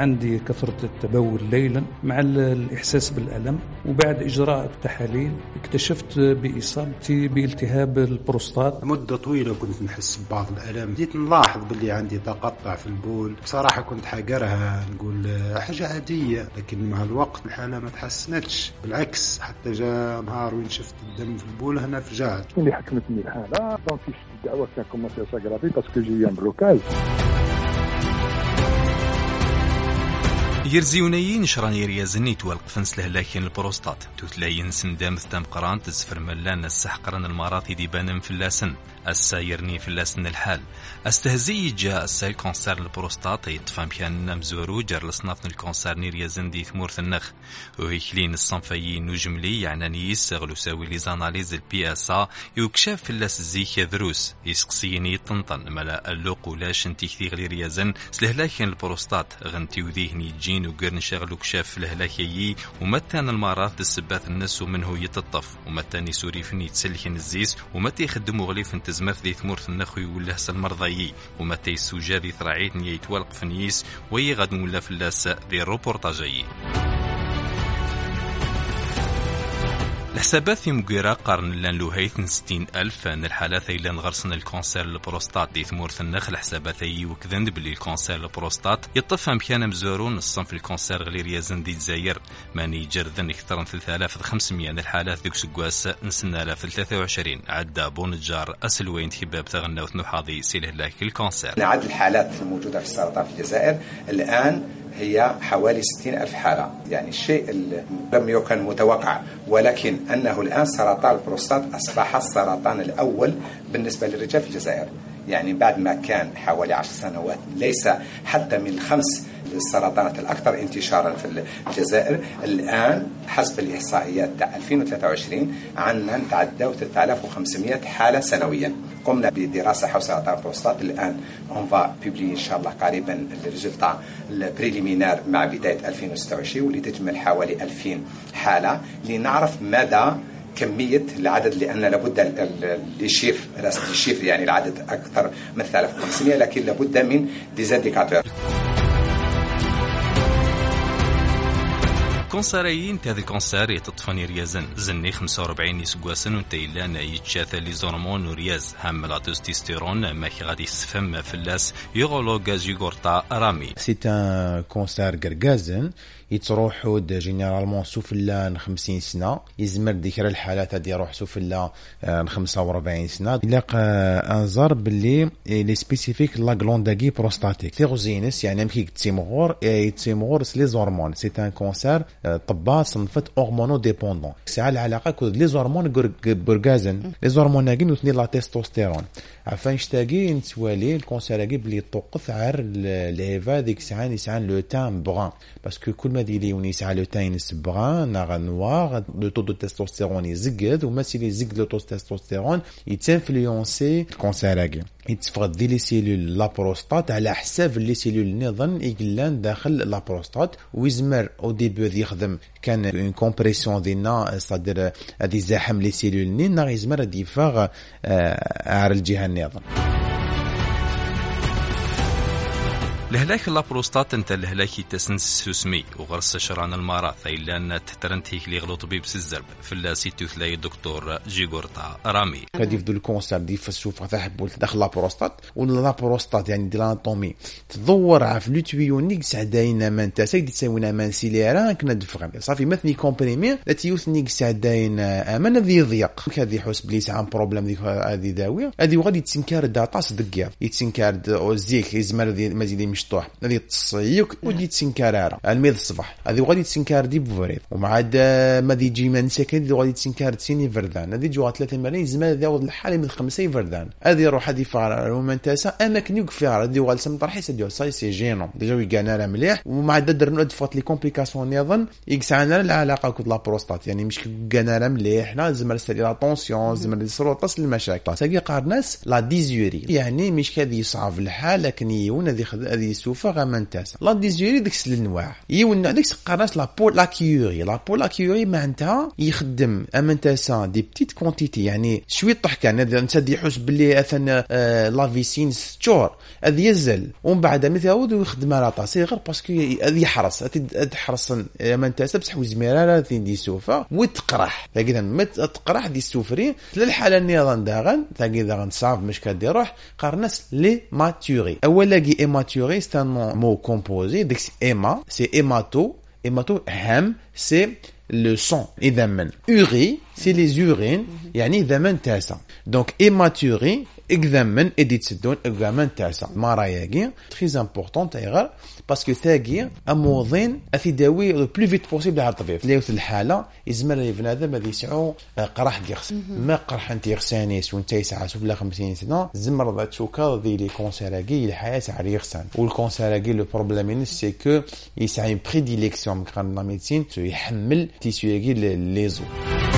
عندي كثرة التبول ليلا مع الإحساس بالألم، وبعد إجراء التحاليل اكتشفت بإصابتي بالتهاب البروستات. مدة طويلة كنت نحس ببعض الألم، بديت نلاحظ باللي عندي تقطع في البول. بصراحة كنت حاجرها نقول حاجة عادية، لكن مع الوقت الحالة ما تحسنتش، بالعكس حتى جاء نهار وين شفت الدم في البول هنا فجعت. اللي حكمتني الحالة دونتيست الدعوة كان كومونسي ساغرافي باسكو جي ان بلوكاج. يرزيونيين شراني ريازني توالقفن سلهلاكين البروستات توتلاين سندام ثام قران تزفر ملان السحقرن الماراتي ديبانم في اللاسن السايرني في اللاسن الحال استهزي جاء السايل كونسير البروستات يطفام كان مزورو جار لصناف الكونسير نيريازن دي ثمورث النخ وهيكلين الصنفيين وجملي يعني يسغلو ساوي لي زاناليز البي اس ا يكشف في اللاس زيك دروس يسقسيني يطنطن ملا اللوق ولاش انتي كثير ريازن سلهلاكين البروستات غنتي وذيهني جين وقرن شغلو كشاف الهلاكيي ومتان المارات السبات الناس ومنه يتطف ومتاني سوري فني تسلكن الزيس ومتى يخدموا غليف انتزمث ذي ثمورث النخوي واللهس المرضيي ومتى يسوجا ذي ثرعيتني يتوالق فنيس ويغد ولا في اللاس ذي الروبورتاجي. الحسابات يمقيرا قارن لان لوهيث 60,000 ان الحالات اللي غرسن الكونسير البروستات دي ثمورث النخل حساباتي وكذن بلي الكونسير البروستات يطفى مكان مزورون الصنف الكونسير غلي ريازن دي الجزائر ماني جردن اكثر من 3500 من الحالات ذوك سكواس نسنا 2023 عدا بونجار اسلوين حباب تغنى نحاضي سيله لاك الكونسير. عدد الحالات الموجودة في السرطان في الجزائر الآن هي حوالي 60,000 حالة، يعني الشيء لم يكن متوقع، ولكن أنه الآن سرطان البروستات أصبح السرطان الأول بالنسبة للرجال في الجزائر. يعني بعد ما كان حوالي 10 سنوات ليس حتى من 5 السرطانات الأكثر انتشارا في الجزائر، الآن حسب الإحصائيات تاع 2023 عنا نتعداو 3500 حالة سنويا. قمنا بدراسة حول سرطان البروستات، الآن on va publier إن شاء الله قريبا الريزلتا البريليمينار مع بداية 2026 واللي تجمل حوالي 2000 حالة لنعرف مدى كمية العدد، لأن لابد لشيف يعني العدد أكثر من 3500، لكن لابد من ديزانديكاتور. كونساريين تاذي كونسار يتطفني ريازن زني 45 يسقواسن ونتيلان يتشاث لي زورمون ورياز هم لا تستوستيرون ما كي غادي يسفم في اللاس يغولو غازيغورتا رامي. سي ان كونسار غرغازن يتروحوا جينيرالمون سوفلا 50 سنه، يزمر ديكرا الحالات هذه يروح سوفلا 45 سنه. يلاق انظر باللي لي سبيسيفيك لا غلونداغي بروستاتيك تيغوزينس يعني مكي تيمغور لي زورمون. سي ان كونسير طبا صنفت هرمونو ديبوندون، ساعه العلاقه كود لي زورمون غورغازن لي زورمون ناقين وثني لا تستوستيرون عفان شتاقي نتوالي الكونسيراغي بلي طوقف عار ليفا ديك ساعه يسعان لو تام بغان باسكو كل ما ديلي وني ساعه لو تاين بغان ناغ نوار لو تو دو تستوستيرون يزقد وما سيلي زقد لو تستوستيرون يتانفلونسي الكونسيراغي يتفقد دي لي سيلول لا بروستات على حساب لي سيلول نظن يقلان داخل لا بروستات ويزمر او ديبي يخدم كان اون كومبريسيون دينا صدر هذه زاحم لي سيلول نين يزمر ديفاغ على الجهه النظام. الهلاك لابروستات انت الهلاكي تسنس سوسمي وغرس شران الماراث الا ان تحترنتيك لي غلو طبيب سزرب في اللاسيتو تلاقي الدكتور جيغورتا رامي كديف دو الكونسير دي فسوف تحب داخل لابروستات ولا لابروستات يعني دي لاناتومي تدور عف لو تويونيك سعداين ما انت سيدي تسوينا مان سيليرا كنا دفغم صافي مثني كومبريمي لا تيوثنيك سعداين امان ذي يضيق هذه حس بليس عن بروبليم ديك هذه داويه هذه وغادي تسنكار داطاس دقيا يتسنكار زيك يزمر مازيدي مشطوح هذه تصيك ودي تسنكار الميض الصباح هذه وغادي تسنكار دي بفريد ومع عاد ما دي جي من سكن وغادي تسنكار تسيني فردان هذه جوا 3 ملايين زمان ذا الحاله من 5 فردان هذه يروح هذه فار رومانتاسا انا كنيك فيها هذه وغادي سم طرحي سديو ساي سي جينو ديجا ويغانا لا مليح ومع عاد درنا دفات لي كومبليكاسيون يظن يكسعنا العلاقه كود لا بروستات يعني مش كغانا لا مليح لا زمر سالي لا طونسيون زمر يصيروا تصل المشاكل ساقي قارناس لا ديزيوري يعني مش كذي صعب الحال لكن يون هذه هذه السوفه غامنتاس لا ديزيوري ديك الانواع يولنا ديك قراش لا بول لاكيوري معناتها يخدم امنتاسا دي بتيت كونتيتي يعني شويه طحكان هذا انت يحس باللي اثنا لافيسين ستور هذا يزل ومن بعد مثل يعود ويخدم على طاسي غير باسكو يحرص تحرص امنتاسا بصح وزميره دي سوفه وتقرح كذا ما تقرح دي السوفري للحاله النظام داغن تاكيدا غنصاف مش كدير روح قرنس لي ماتوري اولا كي ايماتوري سي ان مو كومبوزي ديك ايما سي ايماتو هام سي le sang اذا من urée c'est les urines يعني اذا من تاسع donc immaturé examen edit sedon examen تاسع مراياكي très important ايغار باسكو ثاقي اموضين افيداوي لو بلو فيت بوسيبل على الطبيب في الحاله يزمر لي بنادم هذا يسعو قرح ديغس ما قرح انت يغسانيس وانت يسعى سوف لا 50 سنه زمر ذات شوكا دي لي كونسيراكي الحياه على يغسان والكونسيراكي لو بروبليم سي كو يسعى اون بريديليكسيون كان لا ميديسين يحمل تيسيوكي لي زو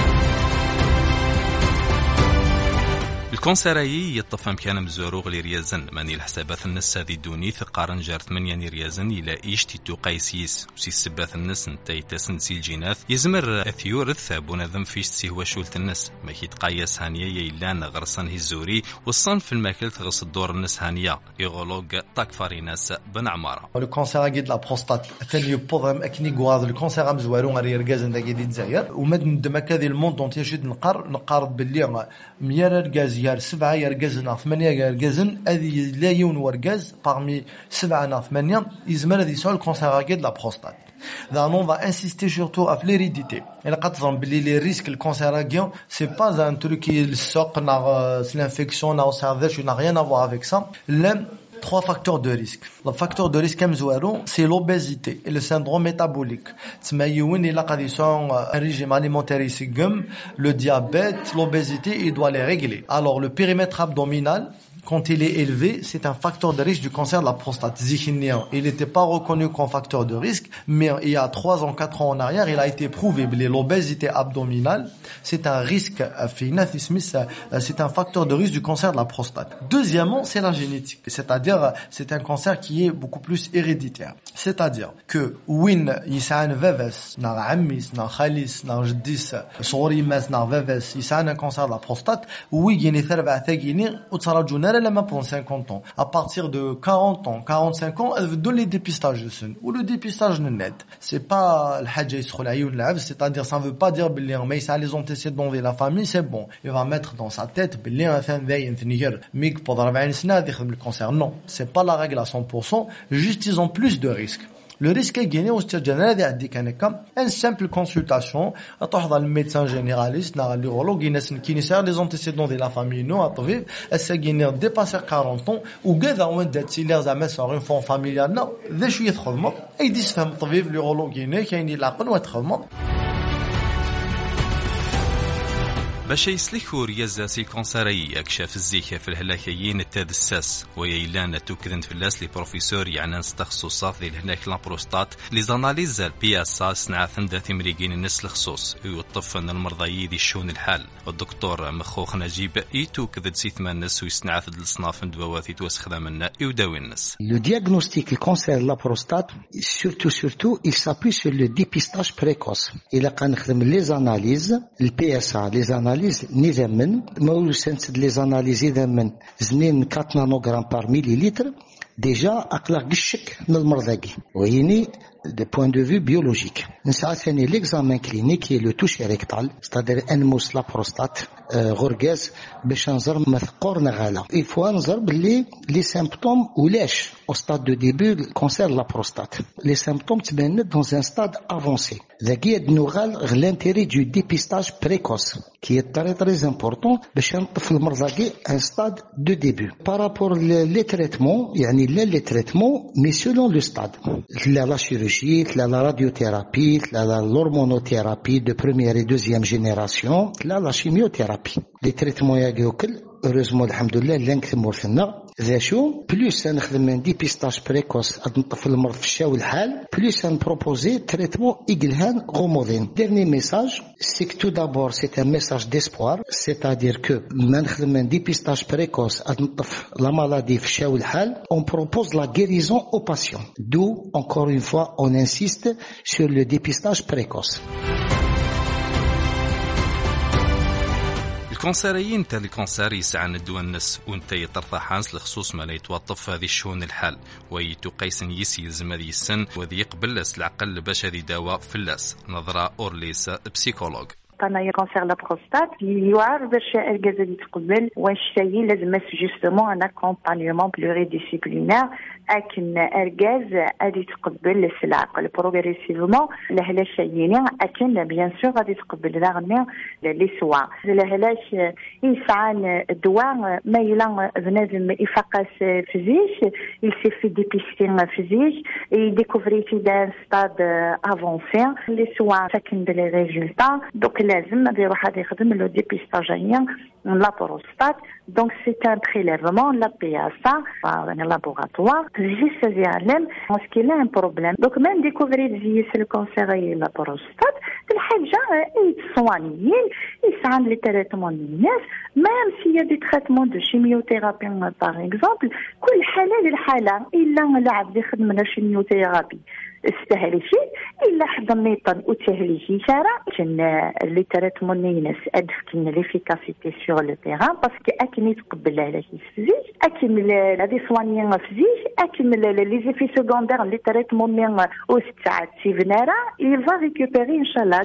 الكونسرايي يطفم كان مزوروغ لريازن ماني الحسابات الناس هذه دوني ثقارن جار 8 ريازن الى ايشتي تو قيسيس وسي السبات الناس نتاي تسنسي الجيناث يزمر اثيورث بنظم فيش تسي هو شولت الناس ما كيتقايس هانيه يلان غرسان هيزوري والصنف في الماكل تغص الدور الناس هانيه ايغولوج تاك فاريناس بن عماره لو كونسير دو لا بروستات ثاني بوغرام اكني غواض الكونسير مزوارون غير ريازن داكي دي الجزائر ومد ندمك هذه الموند دونت يشد نقارب باللي ميار غاز يار 7 يرجزنا 8 يرجزن هذه لا يون ورجز parmi 7 8 يزمر هذه سؤال كونسيراكي de la prostate. Là, on va insister surtout à l'hérédité. Et là, quand les risques, le cancéragion, c'est pas un truc qui sort, c'est l'infection, ça n'a rien à voir avec ça. Trois facteurs de risque. Le facteur de risque c'est l'obésité et le syndrome métabolique. Un régime alimentaire le diabète, l'obésité, il doit les régler. Alors le périmètre abdominal, quand il est élevé, c'est un facteur de risque du cancer de la prostate. Il n'était pas reconnu comme facteur de risque, mais il y a 3 ans, 4 ans en arrière, il a été prouvé que l'obésité abdominale, c'est un risque, c'est un facteur de risque du cancer de la prostate. Deuxièmement, c'est la génétique. C'est-à-dire, c'est un cancer qui est beaucoup plus héréditaire. C'est-à-dire que, win, يسعان فافس, nar عميس, nar خاليس, nar جديس, صغري ماس, nar فافس, يسعان un cancer de la prostate, oui, يني ثربع ثاقيني, وتصرجونا لما pour 50 ans. À partir de 40 ans, 45 ans, elle veut donner le dépistage de sun. Ou le dépistage ne l'aide. C'est pas الحاجة يسخل عيون العبد, c'est-à-dire ça ne veut pas dire باللي ما يسعى les antécédents de la famille, c'est bon. Il va mettre dans sa tête باللي مثلا ذاين في نيجر ميك pour 40 سنة يخدم le cancer. Non, c'est pas la règle à 100%, juste ils ont plus de risques. Le risque est gagné au stade général une simple consultation à le médecin généraliste, l'urologue qui ne les antécédents de la famille non à طبيب السجينير dépasser 40 ans وكذا وين دات لي زعما صار une femme familiale non ذا شويه تخدم يديس فهم الطبيب اليورولوجي كاين العقل وتخدم باش يسلكو ريازاسي كونساري اكشاف الزيكا في الهلاكيين التادساس ويلان توكدن في اللاس لي بروفيسور يعني تخصصات ديال هناك لابروستات لي زاناليز البي اس اس نعثن ذات مريقين الناس الخصوص يوطفن المرضى دي الشون الحال والدكتور مخوخ نجيب يتوكد سيثمان الناس ويسنعث الصناف دواوات يتوسخدم لنا يداوي الناس. Le diagnostic du cancer de la prostate surtout il s'appuie sur le dépistage précoce. Il a كنخدم les analyses le PSA les analyses نيزمن ما سنسد لي زاناليز يزمن زنين 4 نانوغرام بار مليلتر ديجا اقلق الشك من المرضى ويني de point de vue biologique. نسعى ثاني l'examen clinique qui est le toucher rectal, c'est-à-dire نموس لا بروستات غرغاز باش نزر مثقور نغالا. Il faut نزر باللي les symptômes ولاش au stade de début du cancer de la prostate. Les symptômes تبان dans un stade avancé. ذاكي نغال l'intérêt du dépistage précoce qui est très très important باش نطفي المرضى un stade de début. Par rapport les traitements يعني لا les traitements mais selon le stade. La chirurgie la radiothérapie, l'hormonothérapie de première et deuxième génération, la chimiothérapie. Les traitements heureusement alhamdoulilah لان كثموا لنا ذا شو بلوس نخدم من ديبيستاج بريكوس نطفي المرض في الشاو الحال بلوس نبروبوزي تريتمون إيغلهان غوموذين. ديرني ميساج سيك تو دابور سي ان ميساج ديسبوار سيتادير كو ما نخدم من ديبيستاج بريكوس نطف لا مالادي في الشاو الحال on propose la guérison aux patients, d'où encore une fois on insiste sur le dépistage précoce. الكونساريين تاع الكونسار يسعى ندوى النس وانت يطرطا حانس لخصوص ما لا يتوظف هذه الشؤون الحال ويتقيس يسي يلزم هذه السن وذي يقبل العقل باش هذه دواء فلاس نظرة أورليس بسيكولوج. قنايا كونسير لا بروستات يوعر باش الجازة اللي تقبل واش شيء لازم جوستومون ان اكومبانيومون بلوري ديسيبلينير اكن الجاز اللي تقبل العقل بروغريسيفمون لهلا شيئين اكن بيان سور غادي تقبل رغم لي سوا لهلاش يسعى الدواء ما يلا بنادم يفقس فيزيش يسي في ديبيستين فيزيش يديكوفري في دان ستاد افونسي لي سوا ساكن لي ريزولتا دوك لازم يروح هذا يخدم لو ديبيستاجيا لا بروستات دونك سي ان بريليفمون لا بياسا يعني لابوغاتوار جيس يعلم مشكله ان بروبليم دونك من ديكوفري جيس الكونسيري لا بروستات الحاجه يتصوانيين يسعى لي تريتمون الناس ميم سي دي تريتمون دو شيميوثيرابي باغ اكزومبل كل حاله للحاله الا العبد يخدم لا شيميوثيرابي استهلي شيء إلا حدا ميطن وتهلي شي شارع كن اللي تريتمون الناس أدفكن ليفيكاسيتي سور لو تيران باسكو أكن يتقبل على شي فيزيك أكن هذه صوانيين فيزيك أكن لي زيفي سكوندير اللي تريتمون مين أو 6 ساعات سيفنارا يفا ريكوبيري إن شاء الله.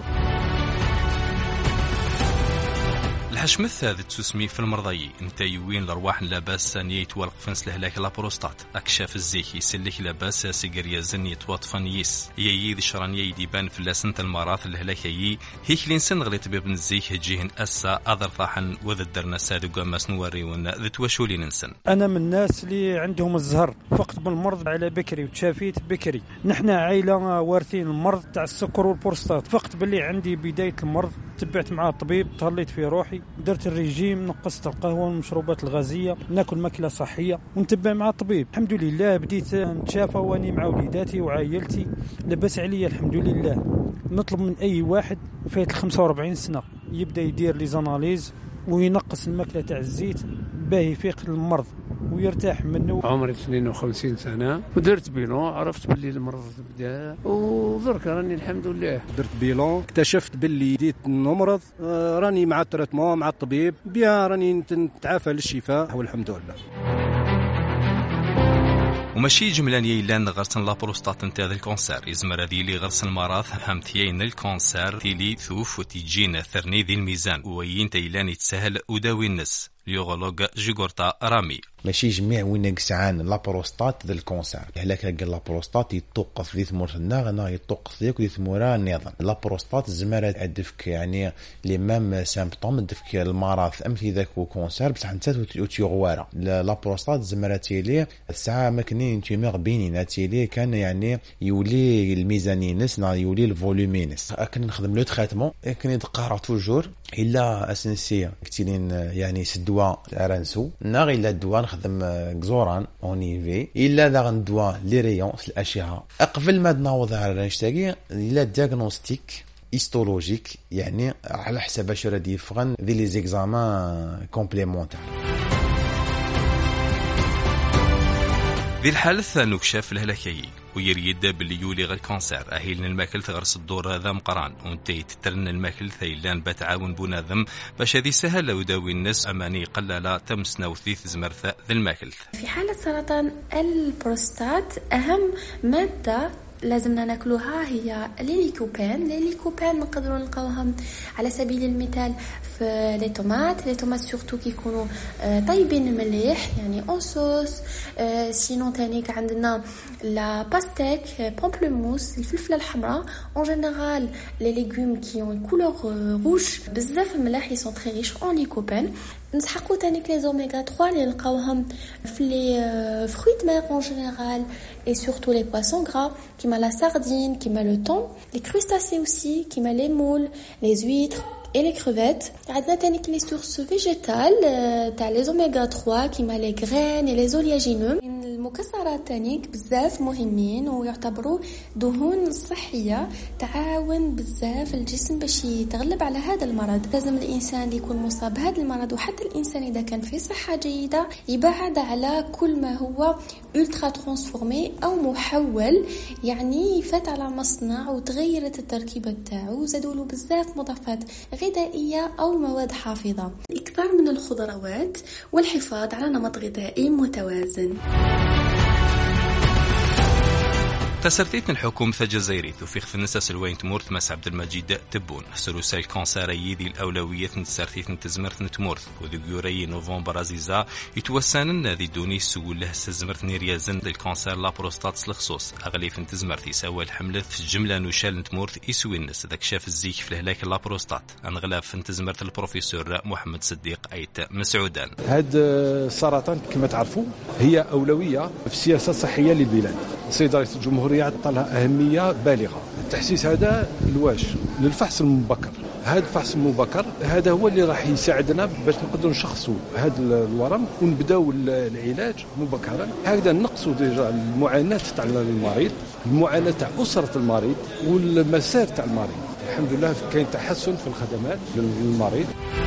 الحشمث هذا تسمي في المرضي انت يوين الارواح لاباس نيت والقفنس لهلاك لابروستات اكشاف الزيك يسلك لاباس سيجاريا زن يتوطفن يس يي شرانيه يديبان في لاسنت المراث الهلاكي هيك لينسن غليت بابن الزيك جيهن اسا اذر طاحن وذ درنا سادق ما سنوري ون ذت وشولي ننسن. انا من الناس اللي عندهم الزهر فقط بالمرض على بكري وتشافيت بكري. نحن عائله وارثين المرض تاع السكر والبروستات فقط باللي عندي بدايه المرض تبعت مع الطبيب تهليت في روحي درت الريجيم نقصت القهوه والمشروبات الغازيه ناكل ماكله صحيه ونتبع مع الطبيب الحمد لله بديت نتشافى واني مع وليداتي وعائلتي لبس عليا الحمد لله. نطلب من اي واحد فايت 45 سنه يبدا يدير لي زاناليز وينقص الماكله تاع الزيت باهي يفيق المرض ويرتاح منه. عمري 52 سنه ودرت بيلون عرفت باللي المرض بدا ودرك راني الحمد لله درت بيلون اكتشفت باللي بديت نمرض راني مع التريتمون مع الطبيب بيان راني نتعافى للشفاء والحمد لله. وماشي جملانيه الا نغرسن لابروستات نتاع الكونسير يزمر هذه اللي غرسن المراض همثيين الكونسير تيلي ثوف وتيجينا ثرني ذي الميزان وين تيلان يتسهل وداوي النس اليوغولوج جيغورتا رامي. ماشي جميع وين يقسعان لابروستات ذا الكونسير هلاك قال لابروستات يتوقف ذي ثمور الناغنا يتوقف ذيك ذي ثمورا النظام لابروستات زمرة عدفك يعني لي مام سامبطوم دفك المرض امثي ذاك وكونسير بصح نتا وتيغوارا لابروستات زمرة تيلي الساعه مكنين تيميغ بينينا تيلي كان يعني يولي الميزانينس يولي الفولومينس اكن نخدم لو تريتمون اكن يدقرا توجور الا اسنسيه كتيلين يعني سدوا رانسو ناغ الا الدواء نخدم كزوران اونيفي الا ذا غندوا لي ريون في الاشعه قبل ما نوض على رانشتاغي الا دياغنوستيك هيستولوجيك يعني على حسب اش راه يفغن ذي لي زيكزامان كومبليمونتير. ذي الحالة نكشف الهلاكي ويريد باللي يولي غير كونسير أهيلنا الماكل تغرس الدور هذا مقران وانتي تترن الماكل ثيلان بتعاون بناظم باش هذه سهل وداوي الناس أماني قلالة تمسنا وثيث زمرثة ذي الماكل. في حالة سرطان البروستات أهم مادة لازمنا ناكلوها هي ليليكوبين نقدروا نلقاوهم على سبيل المثال في لي طوماط سورتو كيكونوا طيبين مليح يعني اون صوص سينو تانيك عندنا لا باستيك بومبلوموس الفلفله الحمراء اون جينيرال لي ليغوم كي اون كولور روج بزاف ملاح يسون تري ريش اون ليكوبين. نسحقوا تانيك لي اوميغا 3 اللي نلقاوهم في لي فرويت مير اون جينيرال et surtout les poissons gras كيما la sardine كيما le thon les crustacés aussi كيما les moules les huîtres et les crevettes. عندنا تاني les sources végétales تاع les oméga 3 كيما les graines et les oléagineux. المكسرات تاني بزاف مهمين ويعتبروا دهون صحية تعاون بزاف الجسم باش يتغلب على هذا المرض. لازم الإنسان اللي يكون مصاب بهذا المرض وحتى الإنسان إذا كان في صحة جيدة يبعد على كل ما هو ألترا ترانسفورمي أو محول، يعني فات على مصنع وتغيرت التركيبة تاعو وزادوا له بزاف مضافات غذائية أو مواد حافظة. الإكثار من الخضروات والحفاظ على نمط غذائي متوازن. تسرتيت الحكومة الجزائرية في خفنسة سلوين تمورت مس عبد المجيد تبون سلوسا الكونساري ذي الأولوية تسرتيت تزمرت تمورت وذكوري نوفمبر عزيزة يتوسان ذي دوني سوله سزمرت نيريازن الكونسار لا بروستات الخصوص أغليف تزمرت يسوى الحملة في جملة نشال تمورت يسوي الناس ذاك شاف الزيك في الهلاك لا بروستات أنغلاف تزمرت البروفيسور محمد صديق أيت مسعودان. هذا السرطان كما تعرفوا هي أولوية في السياسة الصحية للبلاد. السيد رئيس الجمهورية عطى لها أهمية بالغة. التحسيس هذا الواش للفحص المبكر. هذا الفحص المبكر هذا هو اللي راح يساعدنا باش نقدروا نشخصوا هذا الورم ونبداو العلاج مبكرا. هكذا نقصوا ديجا المعاناة تاع المريض، المعاناة تاع أسرة المريض والمسار تاع المريض. الحمد لله كاين تحسن في الخدمات للمريض.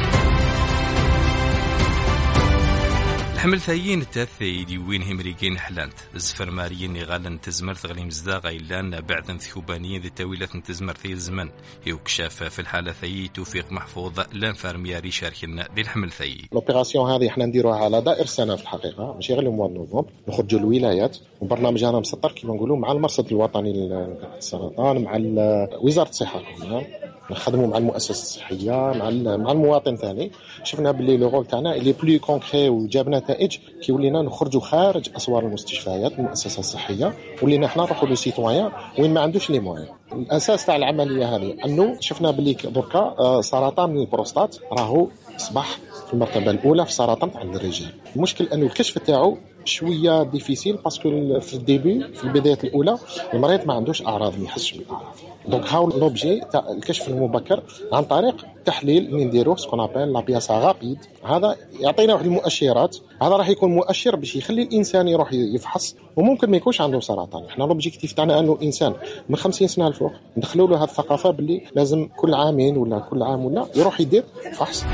حمل ثايين التاثي دي وين همريكين حلانت الزفر ماريين غالن تزمرت غليم زداغ إلان بعد ثيوبانيين ذي تاويلة تزمر ثي الزمن يوكشاف في الحالة ثي توفيق محفوظ لان فارمياري شاركنا دي الحمل ثي. الأوبيراسيون هذه احنا نديروها على دائر سنة في الحقيقة ماشي غير لمواد نوفمبر، نخرجوا الولايات وبرنامجنا مسطر كيما نقولوا مع المرصد الوطني للسرطان مع وزارة الصحة نخدموا مع المؤسسة الصحية مع المواطن ثاني. شفنا باللي لو رول تاعنا اللي بلو كونكري وجاب نتائج كي ولينا نخرجوا خارج اسوار المستشفيات المؤسسة الصحية، ولينا احنا نروحوا لو سيتويان وين ما عندوش لي موان. الاساس تاع العملية هذه انه شفنا باللي دركا سرطان البروستات راهو اصبح في المرتبة الأولى في سرطان عند الرجال. المشكل انه الكشف تاعو شويه ديفيسيل باسكو في الديبي في البدايات الاولى المريض ما عندوش اعراض، ما يحسش بالاعراض. دونك هاو لوبجي تاع الكشف المبكر عن طريق تحليل اللي نديروه سكون ابل لا بياسا غابيد. هذا يعطينا واحد المؤشرات، هذا راح يكون مؤشر باش يخلي الانسان يروح يفحص وممكن ما يكونش عنده سرطان. احنا لوبجيكتيف تاعنا انه الانسان من 50 سنه الفوق ندخلوا له هذه الثقافه باللي لازم كل عامين ولا كل عام ولا يروح يدير فحص.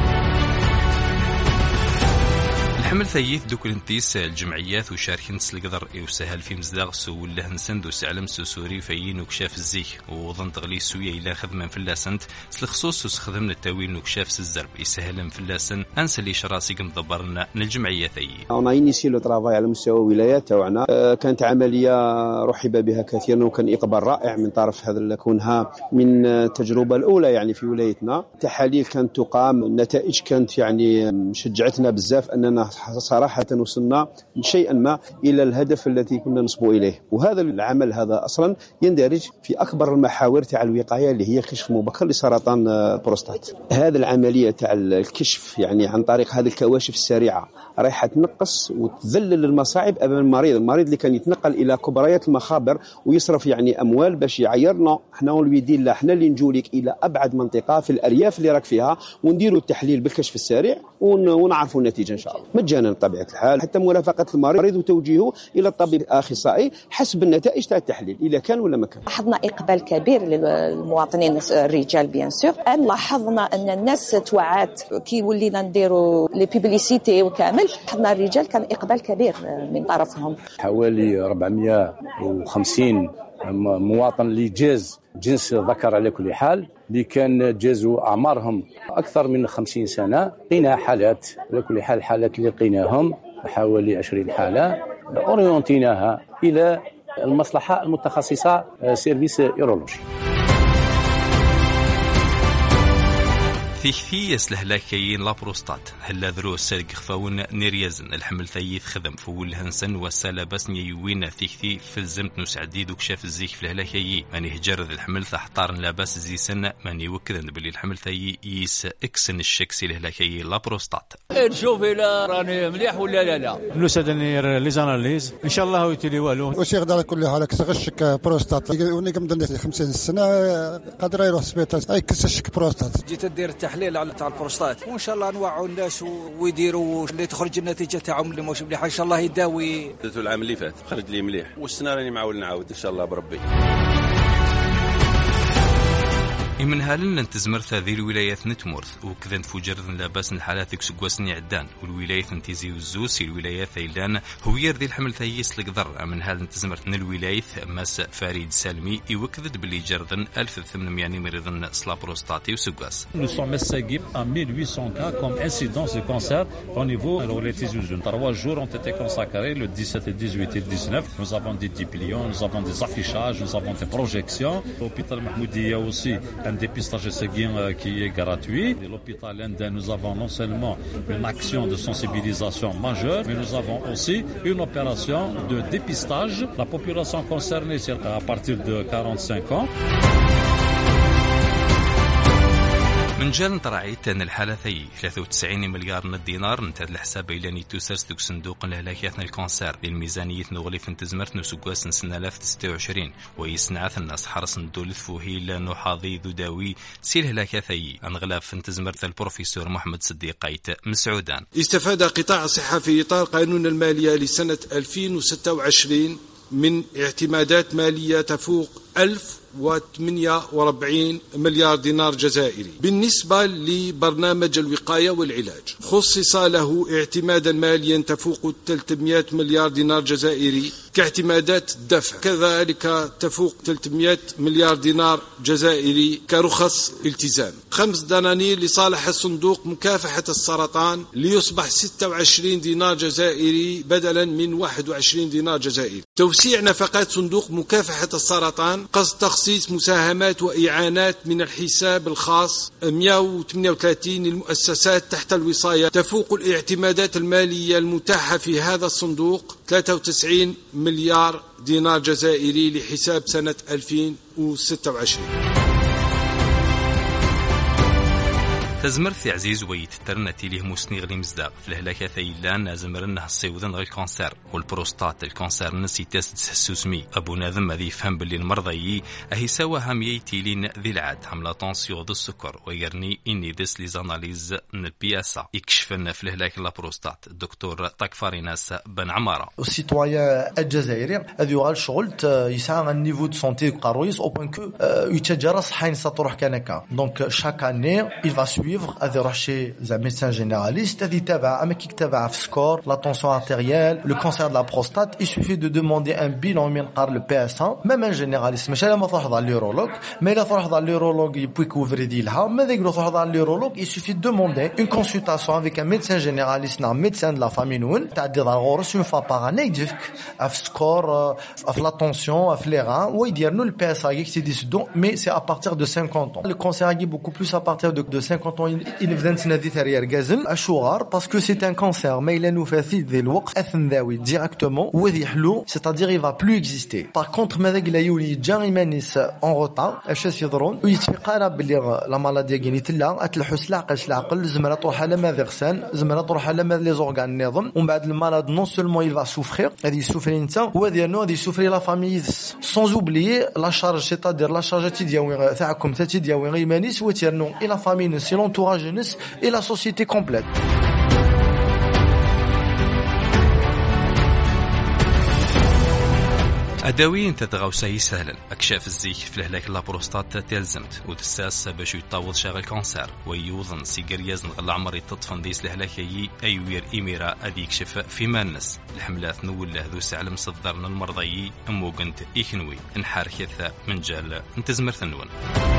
حمل ثيث دوك الانتيس الجمعيات وشاركين القدر يسهل في مزداغ سو ولا هنسند وسعلم سوري فين وكشاف الزيك وظن تغلي سويه الى خدمه في اللاسنت الخصوص وسخدم التاويل وكشاف الزرب يسهل في اللاسن انسى لي شراسي مدبرنا من الجمعيه ثي. انا ينيسي لو طرافاي على مستوى الولايات تاعنا كانت عمليه رحب بها كثيرا وكان اقبال رائع من طرف هذا كونها من التجربه الاولى يعني في ولايتنا. تحاليل كانت تقام، النتائج كانت يعني شجعتنا بزاف اننا صراحة وصلنا شيئا ما إلى الهدف الذي كنا نصبو إليه. وهذا العمل هذا أصلا يندرج في أكبر المحاور تاع الوقاية اللي هي كشف مبكر لسرطان البروستات. هذا العملية تاع الكشف يعني عن طريق هذه الكواشف السريعة رايحة تنقص وتذلل المصاعب أمام المريض اللي كان يتنقل إلى كبريات المخابر ويصرف يعني أموال باش يعيرنا احنا والويدين لا احنا اللي نجولك إلى أبعد منطقة في الأرياف اللي راك فيها ونديروا التحليل بالكشف السريع ونعرفوا النتيجة إن شاء الله مجانا بطبيعة الحال، حتى مرافقة المريض وتوجيهه إلى الطبيب الأخصائي حسب النتائج تاع التحليل إذا كان ولا ما كان. لاحظنا إقبال كبير للمواطنين الرجال بيان سور. لاحظنا أن الناس توعات كي ولينا نديروا لي بيبليسيتي وكامل، لاحظنا الرجال كان إقبال كبير من طرفهم. حوالي 450 مواطن اللي جاز جنس ذكر على كل حال اللي كان جازوا أعمارهم أكثر من 50 سنة. لقينا حالات على كل حال، حالات اللي لقيناهم حوالي 20 حالة أورينتيناها إلى المصلحة المتخصصة سيرفيس إيرولوجي. ثيثي يسلهلاكيين لابروستات هلا ذرو سلق خفاون نيريازن الحمل ثيث خدم فول هنسن وسالا بس نيوين ثيثي في الزمت نسعديد وكشاف الزيك في الهلاكي ماني هجرد الحمل تحطار لاباس زي سنة ماني وكذا بلي الحمل ثي يس اكسن الشكسي الهلاكي لابروستات. نشوف إلى راني مليح ولا لا نسدني لي زاناليز ان شاء الله يتلي والو واش يقدر كل حالك تغشك بروستات وني كم 50 سنة قادر يروح سبيطار اي كسشك بروستات. جيت دير تحليل على تاع البروستات، وان شاء الله نوعوا الناس ويديروا اللي تخرج النتيجه تاعهم اللي مش مليحه ان شاء الله يداوي. العام اللي فات خرج لي مليح، والسنه راني معول نعاود ان شاء الله بربي. من هالن انتزمرت هذه الولايات نتمورث وكذا نفجر لاباس الحالات كسقواسني عدان والولايات نتيزي وزوس الولايات ثيلان هو يردي الحمل ثيس القدر من هال انتزمرت من الولايات ماس فريد سالمي يوكذد باللي جردن 1800 مريض سلا بروستاتي وسقواس. Nous sommes équipés à 1800 cas comme incidence de cancer au niveau de la Tizi-Ouzou. 3 jours ont été consacrés le 17, le 18 et le 19. Nous avons des dépliants, nous avons des affichages, nous avons des projections. L'hôpital Mahmoudia aussi un dépistage sanguin qui est gratuit. À l'hôpital Inde, nous avons non seulement une action de sensibilisation majeure, mais nous avons aussi une opération de dépistage. La population concernée, c'est à partir de 45 ans. من جال تراعيت أن الحالة ثي 93 مليار من الدينار نتاد الحساب إلى نيتوسرس دوك صندوق لهلاكيات الكونسير الميزانية نغلي في انتزمرت نسوكواس سنة 1926 ويسنعث الناس حرص ندولث فوهي لأنه حاضي ذو داوي سيل هلاكيا ثي أنغلاف في انتزمرت البروفيسور محمد صديق قايت مسعودان. استفاد قطاع الصحة في إطار قانون المالية لسنة 2026 من اعتمادات مالية تفوق 1048 مليار دينار جزائري. بالنسبة لبرنامج الوقاية والعلاج خصص له اعتمادا ماليا تفوق 300 مليار دينار جزائري كاعتمادات الدفع، كذلك تفوق 300 مليار دينار جزائري كرخص التزام. 5 دنانير لصالح صندوق مكافحة السرطان ليصبح 26 دينار جزائري بدلا من 21 دينار جزائري. توسيع نفقات صندوق مكافحة السرطان قصد تخصيص مساهمات وإعانات من الحساب الخاص 138 المؤسسات تحت الوصاية تفوق الاعتمادات المالية المتاحة في هذا الصندوق 93 مليار دينار جزائري لحساب سنة 2026. تزمرث عزيز ويتترنتي ليه مسنيغ مزداق في الهلاكة ثيلان زمرنها الصيودن غير الكونسير والبروستات الكونسير نسي تاس تسسوسمي أبو ناظم هذي يفهم باللي المرضى أهي سوا هم يتيلين ذي العاد حملة طانسيو ضد السكر ويرني إني ديس لي زاناليز نبياسا يكشفنا في الهلاك البروستات الدكتور طاكفاريناس بن عمارة. السيتويان الجزائري هذا يغال شغل يسعى النيفو دو سونتي قرويس أو بوان كو يتجرس حين ستروح كنكا دونك شاك أني il va suivre هذا يروح شي un médecin généraliste هذا يتابع أما كي يتابع في سكور la tension artérielle le cancer de la prostate il suffit de demander un bilan من قار le PSA même un généraliste مش لما تروح على النيرولوج mais لا تروح على النيرولوج يبوي كوفري ديلها ماذا يقولوا تروح على النيرولوج il suffit de demander une consultation avec un médecin généraliste un médecin de la famille نون تعدي على الغرس une fois par année يديك في سكور في la tension في les reins ويدير له le PSA يكتدي دون mais c'est à partir de 50 ans le cancer est beaucoup plus à partir de 50 ans il vient نادي ثريار غازل الشوغار parce que c'est un cancer mais il nous fait ذي الوقت اثنذاوي directement وذي حلو c'est-à-dire il va plus exister par contre ماذا قال يولي جاري مانيس en retard اش يضرون ويتفقنا باللي لا مالادي كينيتلا اتلحس العقل زمرا تروح على ما فيغسان زمرا تروح على ما لي زورغان النظام ومن بعد المالاد non seulement il va souffrir هذه يسوفري انت وهذه نو هذه يسوفري لا فامي sans oublier la charge c'est-à-dire la charge تدياوي تاعكم تدياوي غير مانيس وتيرنو et la famille c'est l'entourage et la société complète. أداوين تتغوسي سهلا أكشاف الزيك في الهلاك البروستات تلزمت ودساس باش يطاول شاغل كونسير ويوظن سيجرياز نغل عمر يتطفن ديس الهلاكي أيوير إميرا أدي يكشف في مانس الحملات نوله ذو سعلم صدرنا المرضي أمو قنت إيكنوي انحار كثا من جال انتزمر ثنون.